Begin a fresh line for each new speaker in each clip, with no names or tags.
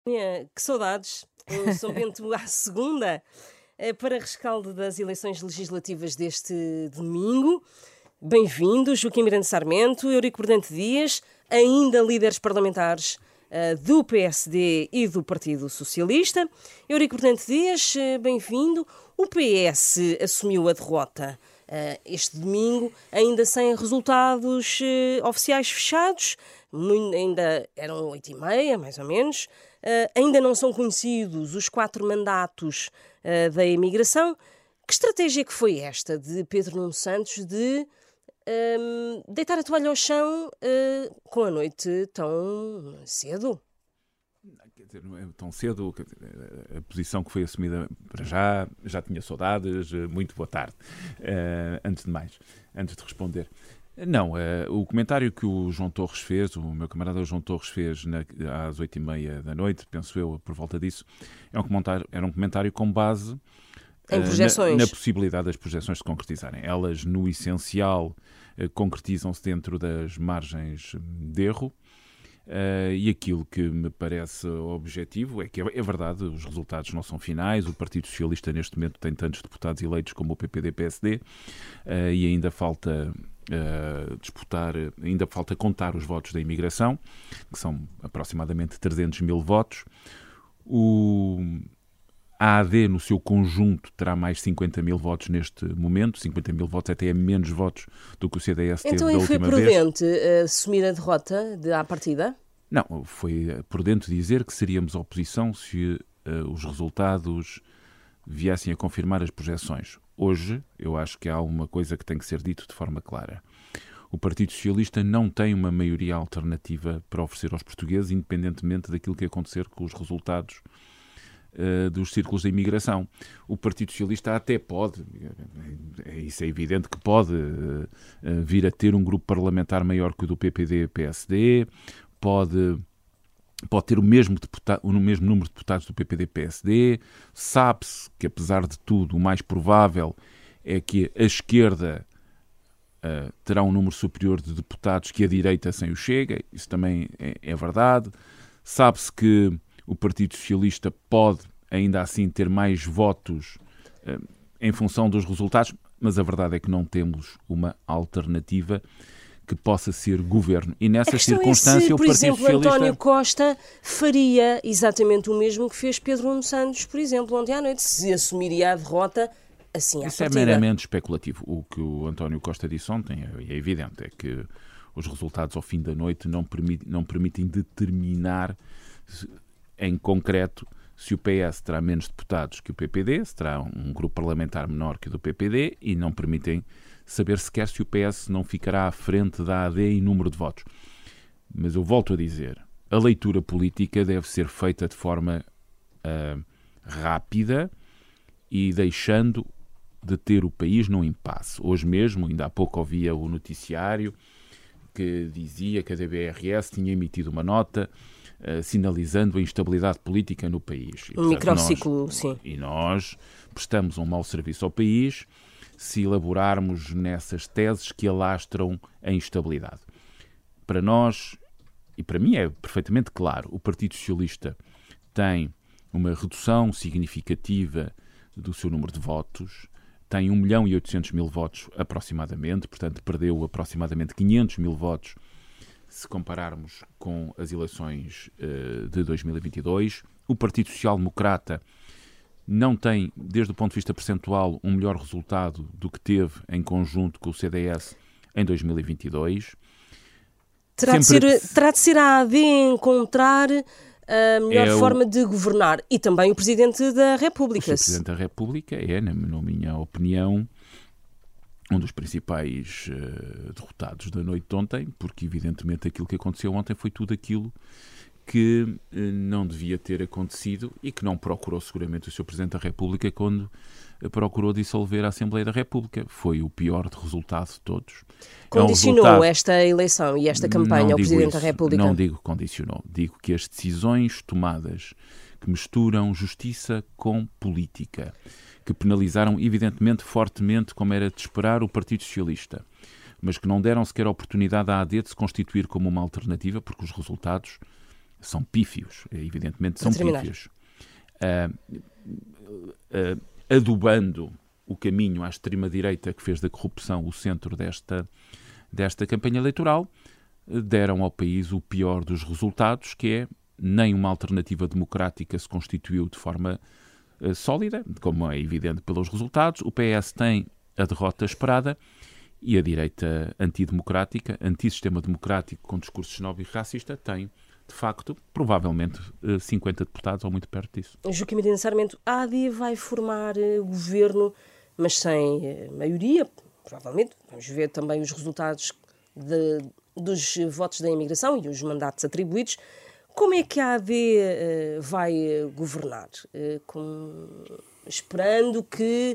Que saudades! O São Bento à segunda, para rescaldo das eleições legislativas deste domingo. Bem-vindo, Joaquim Miranda Sarmento, Eurico Bordante Dias, ainda líderes parlamentares do PSD e do Partido Socialista. Eurico Bordante Dias, bem-vindo. O PS assumiu a derrota este domingo, ainda sem resultados oficiais fechados. Ainda eram 8h30, mais ou menos. Ainda não são conhecidos os 4 mandatos da imigração. Que estratégia que foi esta de Pedro Nuno Santos de deitar a toalha ao chão com a noite tão cedo?
Quer dizer, não é tão cedo. A posição que foi assumida para já tinha saudades. Muito boa tarde. Antes de responder. Não, o comentário que o João Torres fez, o meu camarada João Torres fez às 8h30 da noite, penso eu, por volta disso, era um comentário com base
em projeções.
Na possibilidade das projeções se concretizarem. Elas, no essencial, concretizam-se dentro das margens de erro. E aquilo que me parece objetivo é que é verdade, os resultados não são finais. O Partido Socialista neste momento tem tantos deputados eleitos como o PPD-PSD e ainda falta ainda falta contar os votos da imigração, que são aproximadamente 300 mil votos. A AD, no seu conjunto, terá mais 50 mil votos neste momento. 50 mil votos até é menos votos do que o CDS teve da última vez.
Então foi prudente assumir a derrota à partida?
Não, foi prudente dizer que seríamos oposição se os resultados viessem a confirmar as projeções. Hoje, eu acho que há uma coisa que tem que ser dito de forma clara. O Partido Socialista não tem uma maioria alternativa para oferecer aos portugueses, independentemente daquilo que acontecer com os resultados dos círculos da imigração. O Partido Socialista até pode, isso é evidente que pode vir a ter um grupo parlamentar maior que o do PPD-PSD, pode ter o mesmo número de deputados do PPD-PSD. Sabe-se que, apesar de tudo, o mais provável é que a esquerda terá um número superior de deputados que a direita sem o Chega. Isso também é verdade. Sabe-se que o Partido Socialista pode, ainda assim, ter mais votos em função dos resultados, mas a verdade é que não temos uma alternativa que possa ser governo. E nessa circunstância, o Partido Socialista...
Por exemplo, António Costa faria exatamente o mesmo que fez Pedro Nuno Santos, por exemplo, ontem à noite, se assumiria a derrota assim à partida.
Isso é meramente especulativo. O que o António Costa disse ontem é evidente, é que os resultados ao fim da noite não permitem determinar em concreto se o PS terá menos deputados que o PPD, se terá um grupo parlamentar menor que o do PPD, e não permitem saber sequer se o PS não ficará à frente da AD em número de votos. Mas eu volto a dizer, a leitura política deve ser feita de forma rápida e deixando de ter o país num impasse. Hoje mesmo, ainda há pouco ouvia o noticiário que dizia que a DBRS tinha emitido uma nota sinalizando a instabilidade política no país.
Um microciclo, sim.
E nós prestamos um mau serviço ao país se elaborarmos nessas teses que alastram a instabilidade. Para nós, e para mim é perfeitamente claro, o Partido Socialista tem uma redução significativa do seu número de votos, tem 1.800.000 votos aproximadamente, portanto perdeu aproximadamente 500 mil votos se compararmos com as eleições de 2022. O Partido Social Democrata não tem, desde o ponto de vista percentual, um melhor resultado do que teve em conjunto com o CDS em 2022.
Terá de ser a AD encontrar a melhor forma de governar. E também o Presidente da República.
O Presidente da República é, na minha opinião, um dos principais derrotados da noite de ontem, porque evidentemente aquilo que aconteceu ontem foi tudo aquilo que não devia ter acontecido e que não procurou seguramente o Sr. Presidente da República quando procurou dissolver a Assembleia da República. Foi o pior resultado de todos.
Condicionou esta eleição e esta campanha ao Presidente da República?
Não digo condicionou. Digo que as decisões tomadas que misturam justiça com política, que penalizaram evidentemente fortemente, como era de esperar, o Partido Socialista, mas que não deram sequer a oportunidade à AD de se constituir como uma alternativa, porque os resultados são pífios, evidentemente são pífios. Adubando o caminho à extrema-direita que fez da corrupção o centro desta campanha eleitoral, deram ao país o pior dos resultados, que é nem uma alternativa democrática se constituiu de forma sólida, como é evidente pelos resultados. O PS tem a derrota esperada e a direita antidemocrática, antissistema democrático com discurso xenófobo e racista, tem, de facto, provavelmente 50 deputados ou muito perto disso.
Joaquim Miranda Sarmento, a AD vai formar governo, mas sem maioria, provavelmente. Vamos ver também os resultados dos votos da imigração e os mandatos atribuídos. Como é que a AD vai governar? Esperando que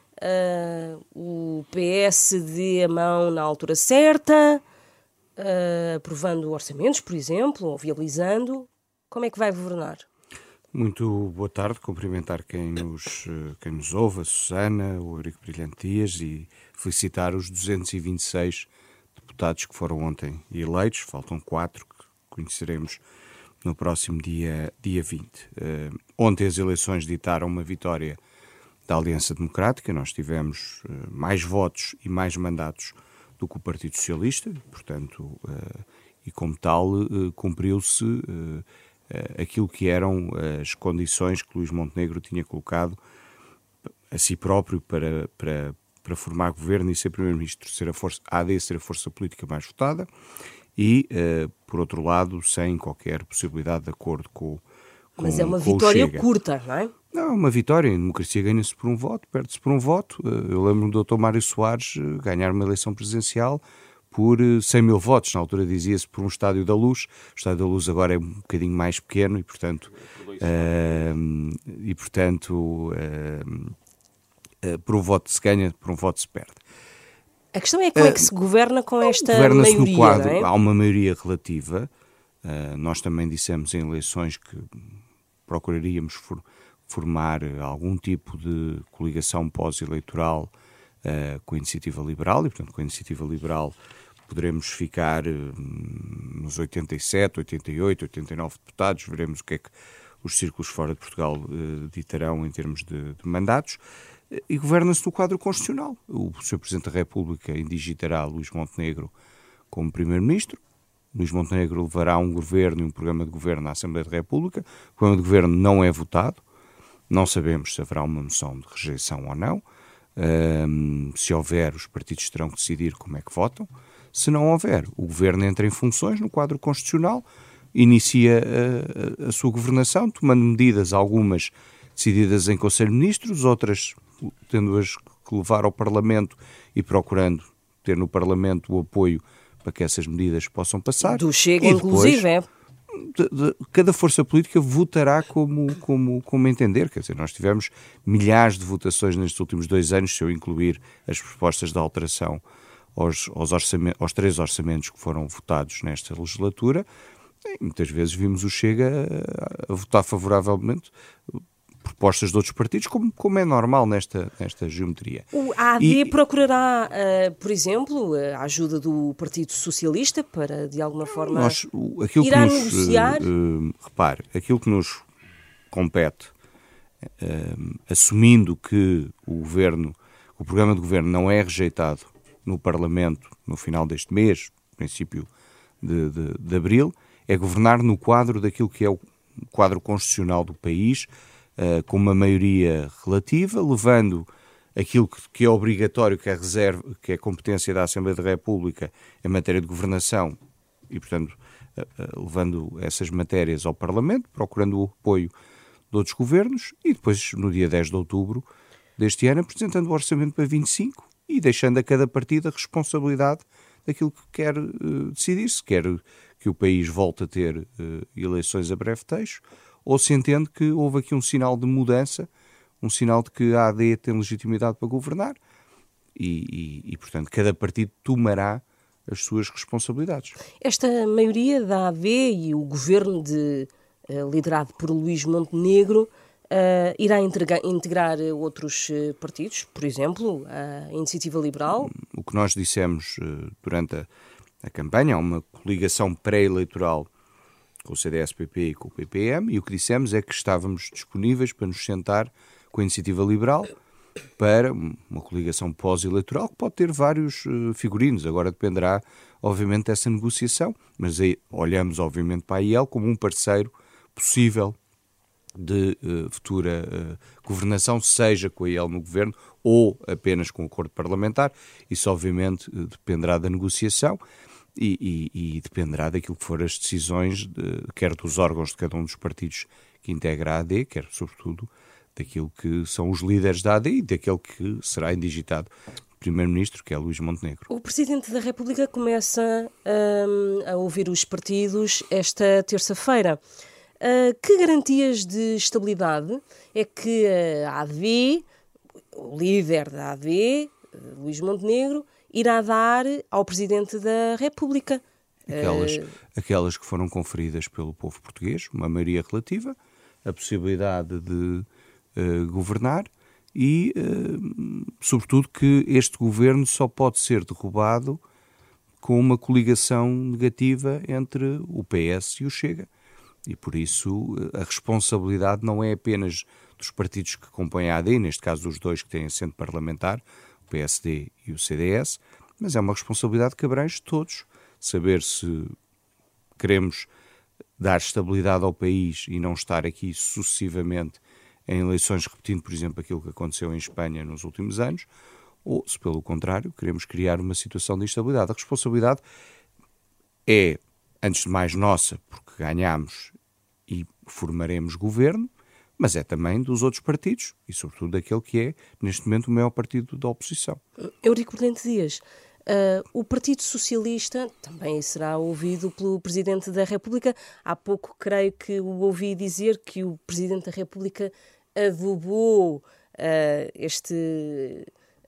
o PS dê a mão na altura certa, aprovando orçamentos, por exemplo, ou viabilizando. Como é que vai governar?
Muito boa tarde, cumprimentar quem nos ouve, a Susana, o Eurico Brilhante Dias, e felicitar os 226 deputados que foram ontem eleitos. Faltam 4 que conheceremos no próximo dia 20. Ontem as eleições ditaram uma vitória da Aliança Democrática. Nós tivemos mais votos e mais mandatos do que o Partido Socialista, portanto, e como tal, cumpriu-se aquilo que eram as condições que Luís Montenegro tinha colocado a si próprio para formar governo e ser primeiro-ministro, a AD ser a força política mais votada e, por outro lado, sem qualquer possibilidade de acordo com
Mas é uma vitória curta, não é?
Não, é uma vitória. Em democracia ganha-se por um voto, perde-se por um voto. Eu lembro-me do Dr. Mário Soares ganhar uma eleição presidencial por 100 mil votos. Na altura dizia-se por um Estádio da Luz. O Estádio da Luz agora é um bocadinho mais pequeno e, portanto, por um voto se ganha, por um voto se perde.
A questão é como é que se governa com esta
Governa-se
maioria,
no quadro,
não é?
há uma maioria relativa. Nós também dissemos em eleições que procuraríamos formar algum tipo de coligação pós-eleitoral com a Iniciativa Liberal e, portanto, com a Iniciativa Liberal poderemos ficar nos 87, 88, 89 deputados, veremos o que é que os círculos fora de Portugal ditarão em termos de mandatos, e governa-se no quadro constitucional. O Sr. Presidente da República indigitará Luís Montenegro como Primeiro-Ministro. Luís Montenegro levará um governo e um programa de governo à Assembleia da República. O programa de governo não é votado. Não sabemos se haverá uma moção de rejeição ou não. Se houver, os partidos terão que decidir como é que votam. Se não houver, o governo entra em funções no quadro constitucional, inicia a sua governação, tomando medidas, algumas decididas em Conselho de Ministros, outras tendo-as que levar ao Parlamento e procurando ter no Parlamento o apoio para que essas medidas possam passar.
Do Chega, inclusive, é?
Cada força política votará como entender. Quer dizer, nós tivemos milhares de votações nestes últimos 2 anos, se eu incluir as propostas de alteração aos 3 orçamentos que foram votados nesta legislatura. E muitas vezes vimos o Chega a votar favoravelmente propostas de outros partidos, como é normal nesta geometria.
A AD procurará, por exemplo, a ajuda do Partido Socialista para, de alguma forma, negociar?
Repare, aquilo que nos compete, assumindo que o programa de governo não é rejeitado no Parlamento no final deste mês, princípio de abril, é governar no quadro daquilo que é o quadro constitucional do país, com uma maioria relativa, levando aquilo que é obrigatório, que é a competência da Assembleia da República em matéria de governação e, portanto, levando essas matérias ao Parlamento, procurando o apoio de outros governos e depois, no dia 10 de outubro deste ano, apresentando o orçamento para 25 e deixando a cada partido a responsabilidade daquilo que quer decidir, se quer que o país volte a ter eleições a breve trecho, ou se entende que houve aqui um sinal de mudança, um sinal de que a AD tem legitimidade para governar e, portanto, cada partido tomará as suas responsabilidades.
Esta maioria da AD e o governo liderado por Luís Montenegro irá integrar outros partidos, por exemplo, a Iniciativa Liberal?
O que nós dissemos durante a campanha, há uma coligação pré-eleitoral com o CDS-PP e com o PPM, e o que dissemos é que estávamos disponíveis para nos sentar com a Iniciativa Liberal para uma coligação pós-eleitoral que pode ter vários figurinos. Agora dependerá, obviamente, dessa negociação, mas aí olhamos, obviamente, para a IEL como um parceiro possível de futura governação, seja com a IEL no governo ou apenas com o acordo parlamentar. Isso, obviamente, dependerá da negociação e dependerá daquilo que forem as decisões, quer dos órgãos de cada um dos partidos que integra a AD, quer, sobretudo, daquilo que são os líderes da AD e daquele que será indigitado Primeiro-Ministro, que é Luís Montenegro.
O Presidente da República começa a ouvir os partidos esta terça-feira. Que garantias de estabilidade é que a AD, o líder da AD, Luís Montenegro, irá dar ao Presidente da República?
Aquelas que foram conferidas pelo povo português, uma maioria relativa, a possibilidade de governar e, sobretudo, que este governo só pode ser derrubado com uma coligação negativa entre o PS e o Chega. E, por isso, a responsabilidade não é apenas dos partidos que compõem a AD, neste caso dos dois que têm assento parlamentar, o PSD e o CDS, mas é uma responsabilidade que abrange todos. Saber se queremos dar estabilidade ao país e não estar aqui sucessivamente em eleições, repetindo, por exemplo, aquilo que aconteceu em Espanha nos últimos anos, ou se, pelo contrário, queremos criar uma situação de instabilidade. A responsabilidade é, antes de mais, nossa, porque ganhamos e formaremos governo, mas é também dos outros partidos e, sobretudo, daquele que é, neste momento, o maior partido da oposição.
Eurico Prudente Dias, o Partido Socialista também será ouvido pelo Presidente da República. Há pouco, creio que o ouvi dizer que o Presidente da República adubou este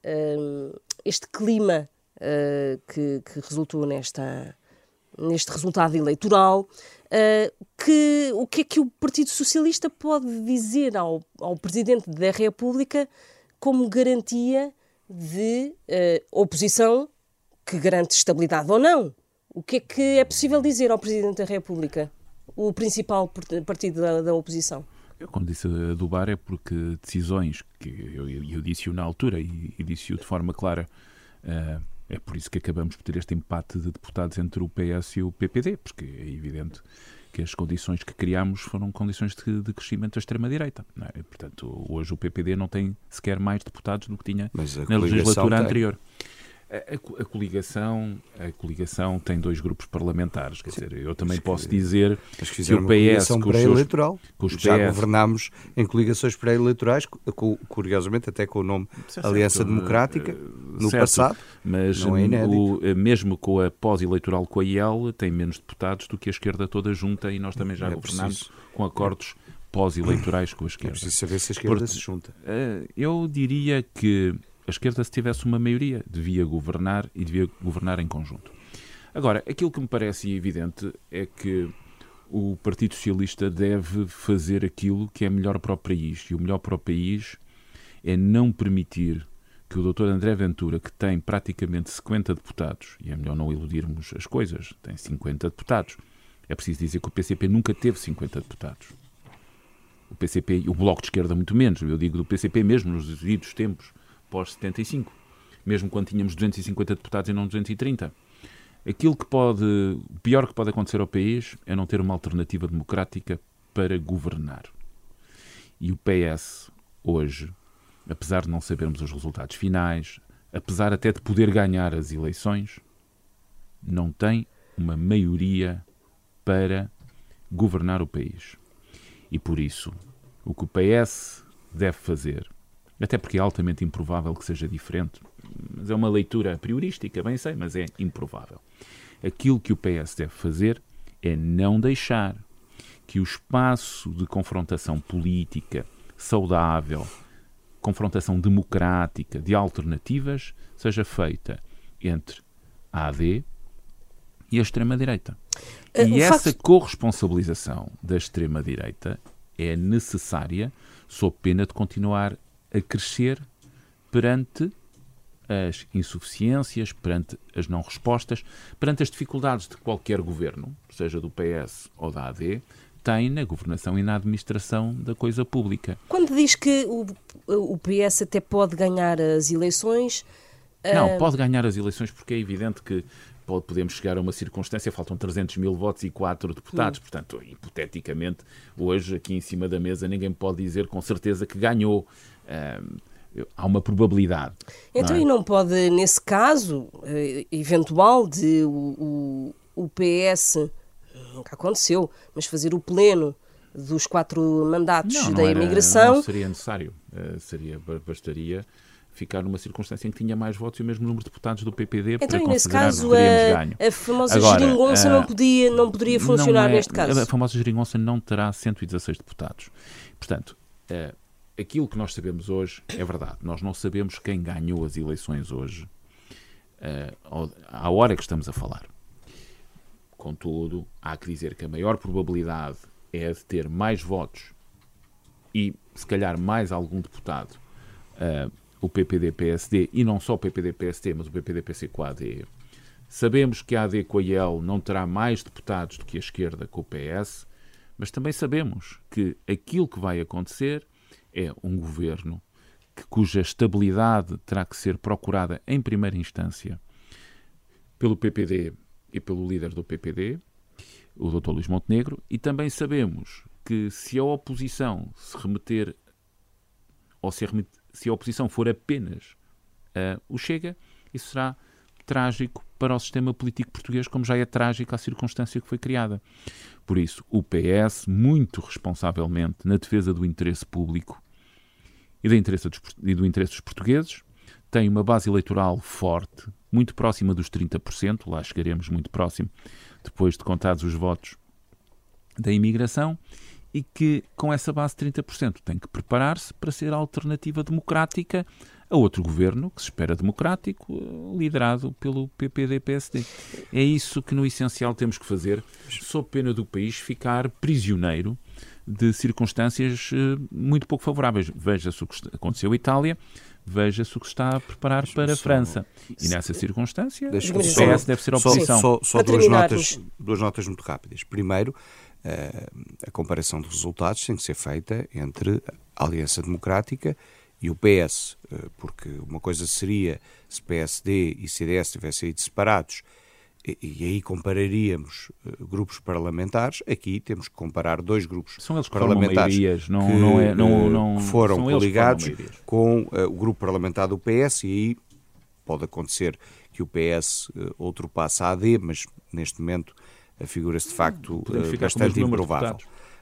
clima que resultou neste resultado eleitoral. O que é que o Partido Socialista pode dizer ao Presidente da República como garantia de oposição que garante estabilidade ou não? O que é possível dizer ao Presidente da República, o principal partido da oposição?
Eu, quando disse adubar, é porque decisões que eu disse-o na altura e disse-o de forma clara, é por isso que acabamos por ter este empate de deputados entre o PS e o PPD, porque é evidente que as condições que criámos foram condições de crescimento da extrema-direita. E, portanto, hoje o PPD não tem sequer mais deputados do que tinha na legislatura anterior. A coligação tem dois grupos parlamentares, quer dizer, eu também posso dizer que o PS
com os já governámos em coligações pré-eleitorais, curiosamente até com o nome Aliança Democrática, no passado,
mas
não é inédito.
Mesmo com a pós-eleitoral com a IEL, tem menos deputados do que a esquerda toda junta e nós também já governámos com acordos pós-eleitorais com a esquerda.
É preciso saber se a esquerda se junta.
Eu diria que a esquerda, se tivesse uma maioria, devia governar e devia governar em conjunto. Agora, aquilo que me parece evidente é que o Partido Socialista deve fazer aquilo que é melhor para o país. E o melhor para o país é não permitir que o Dr. André Ventura, que tem praticamente 50 deputados, e é melhor não iludirmos as coisas, tem 50 deputados. É preciso dizer que o PCP nunca teve 50 deputados. O PCP e o Bloco de Esquerda muito menos. Eu digo do PCP mesmo nos devidos tempos, pós-75, mesmo quando tínhamos 250 deputados e não 230. O pior que pode acontecer ao país é não ter uma alternativa democrática para governar. E o PS, hoje, apesar de não sabermos os resultados finais, apesar até de poder ganhar as eleições, não tem uma maioria para governar o país. E por isso, o que o PS deve fazer, até porque é altamente improvável que seja diferente, mas é uma leitura priorística, bem sei, mas é improvável. Aquilo que o PS deve fazer é não deixar que o espaço de confrontação política saudável, confrontação democrática, de alternativas, seja feita entre a AD e a extrema-direita. E essa corresponsabilização da extrema-direita é necessária, sob pena de continuar a crescer perante as insuficiências, perante as não respostas, perante as dificuldades de qualquer governo, seja do PS ou da AD, tem na governação e na administração da coisa pública.
Quando diz que o PS até pode ganhar as eleições...
Não, pode ganhar as eleições porque é evidente que podemos chegar a uma circunstância, faltam 300 mil votos e 4 deputados, portanto, hipoteticamente, hoje, aqui em cima da mesa, ninguém pode dizer com certeza que ganhou. Há uma probabilidade.
Então,
não é?
E não pode, nesse caso, eventual de o PS, nunca aconteceu, mas fazer o pleno dos 4 mandatos da imigração...
Não seria necessário. Bastaria ficar numa circunstância em que tinha mais votos e o mesmo número de deputados do PPD para considerar que teríamos ganho.
A famosa geringonça não poderia funcionar neste caso.
A famosa geringonça não terá 116 deputados. Portanto, aquilo que nós sabemos hoje é verdade. Nós não sabemos quem ganhou as eleições hoje, à hora que estamos a falar. Contudo, há que dizer que a maior probabilidade é de ter mais votos e, se calhar, mais algum deputado, o PPD-PSD, e não só o PPD-PSD, mas o PPD-PC com a AD. Sabemos que a AD com a IEL não terá mais deputados do que a esquerda com o PS, mas também sabemos que aquilo que vai acontecer é um governo cuja estabilidade terá que ser procurada em primeira instância pelo PPD e pelo líder do PPD, o Dr. Luís Montenegro, e também sabemos que se a oposição se remeter, ou se a oposição for apenas o Chega, isso será trágico para o sistema político português, como já é trágico a circunstância que foi criada. Por isso, o PS, muito responsavelmente, na defesa do interesse público e do interesse dos portugueses, tem uma base eleitoral forte, muito próxima dos 30%, lá chegaremos muito próximo, depois de contados os votos da imigração, e que, com essa base de 30%, tem que preparar-se para ser a alternativa democrática a outro governo, que se espera democrático, liderado pelo PPD-PSD. É isso que, no essencial, temos que fazer, sob pena do país ficar prisioneiro de circunstâncias muito pouco favoráveis. Veja-se o que aconteceu em Itália, veja-se o que está a preparar para a França. E nessa circunstância, o PS deve ser a oposição.
Só duas notas muito rápidas. Primeiro, a comparação de resultados tem que ser feita entre a Aliança Democrática e o PS, porque uma coisa seria se PSD e CDS tivessem ido separados, e aí compararíamos grupos parlamentares. Aqui temos que comparar dois grupos parlamentares que foram coligados com o grupo parlamentar do PS, e aí pode acontecer que o PS ultrapasse a AD, mas neste momento figura-se de facto bastante improvável.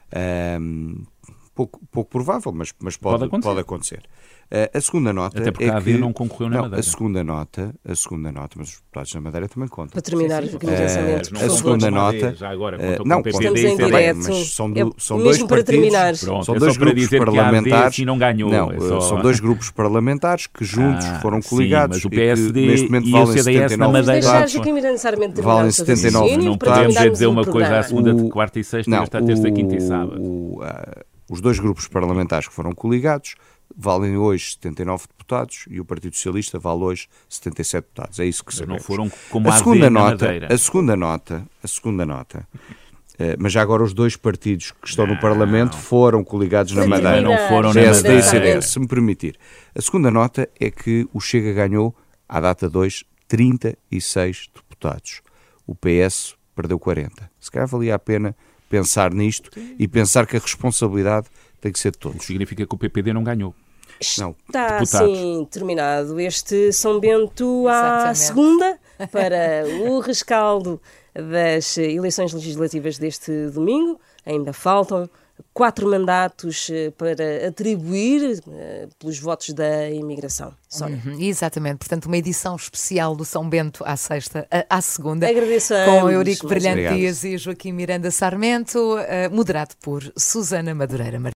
Pouco provável, mas pode acontecer. A segunda nota
até porque a AD não concorreu na Madeira.
A segunda nota, mas os deputados da Madeira também contam.
Para terminar o pensamento,
a segunda nota,
já agora,
não,
estamos em direto,
mas são
mesmo
dois
para terminar.
Pronto,
são dois grupos parlamentares.
Não ganhou,
são dois grupos parlamentares que juntos foram coligados.
Sim, mas o PSD
e neste momento
e
valem
o CDS na Madeira
valem 79
não podemos dizer uma coisa à segunda, quarta e sexta, esta terça, quinta e sábado.
Os dois grupos parlamentares que foram coligados valem hoje 79 deputados e o Partido Socialista vale hoje 77 deputados. É isso que sabemos.
Não foram como a segunda nota,
a segunda nota. Mas já agora os dois partidos que estão no Parlamento foram coligados na Madeira.
Não foram na
PSD
Madeira.
e CDS, se me permitir. A segunda nota é que o Chega ganhou, à data 2, 36 deputados. O PS perdeu 40. Se calhar valia a pena pensar nisto e pensar que a responsabilidade tem que ser de todos.
Significa que o PPD não ganhou.
Está assim terminado este São Bento à segunda para o rescaldo das eleições legislativas deste domingo. Ainda faltam 4 mandatos para atribuir pelos votos da imigração. Sónia.
Exatamente, portanto uma edição especial do São Bento à segunda.
Agradeço a
com
ambos.
Eurico Brilhante Dias e Joaquim Miranda Sarmento, moderado por Susana Madureira.